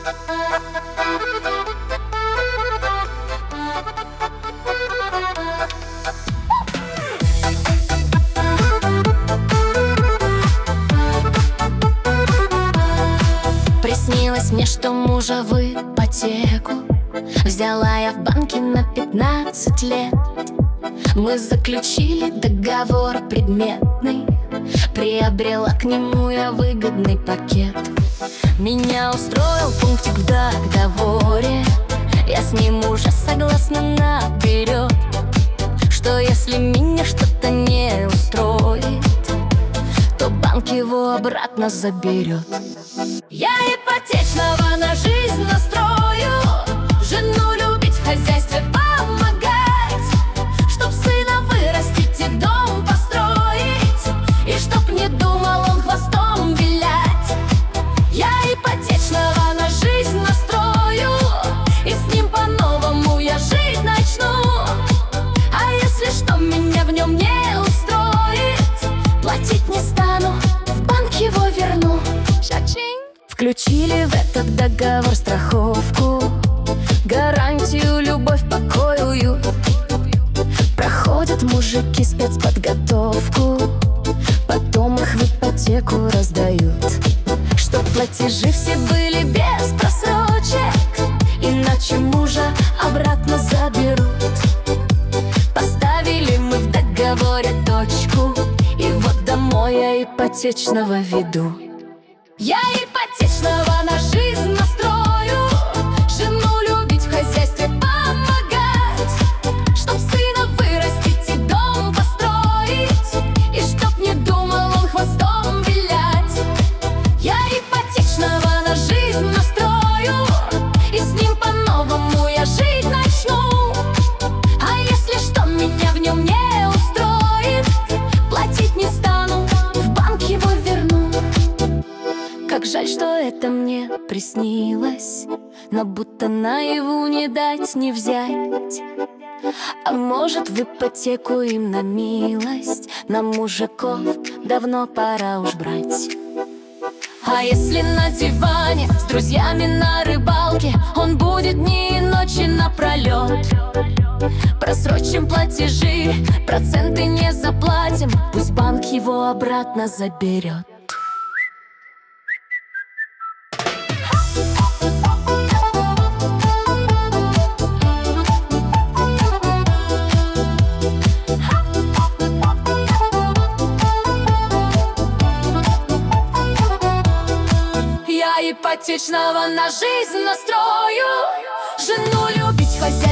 Приснилось мне, что мужа в ипотеку взяла я в банке на 15 лет. Мы заключили договор предметный, приобрела к нему я выгодный пакет. Меня устроил пунктик в договоре, я с ним уже согласна наперед, что если меня что-то не устроит, то банк его обратно заберет. Я ипотечного на жизнь настрою, жену любить, в хозяйстве помогать, чтоб сына вырастить и дом построить, и чтоб не думал он хвостом вилять. Я ипотечного на жизнь настрою, и с ним по-новому я жить начну. А если что меня в нем не устроит, платить не стану, в банк его верну. Включили в этот договор страховку, гарантию, любовь, покой, уют. Проходят мужики спецподготовку, потом их в ипотеку раздают, чтоб платежи все были без просрочек, иначе мужа обратно заберут. Поставили мы в договоре точку, и вот домой я ипотечного веду. Я ипотечного на жизнь настрою, жену любить, в хозяйстве помогать, чтоб сына вырастить и дом построить, и чтоб не думал он хвостом вилять. Я ипотечного на жизнь настрою, и с ним по-новому я жить начну. А если что меня в нем не устроит, платить не стану, в банк его верну. Как жаль, что это мне приснилось, но будто наяву не дать, не взять. А может, в ипотеку им на милость, на мужиков давно пора уж брать. А если на диване с друзьями на рыбалке он будет дни и ночи напролет, просрочим платежи, проценты не заплатим, пусть банк его обратно заберет. Ипотечного на жизнь настрою, жену любить, хозяйство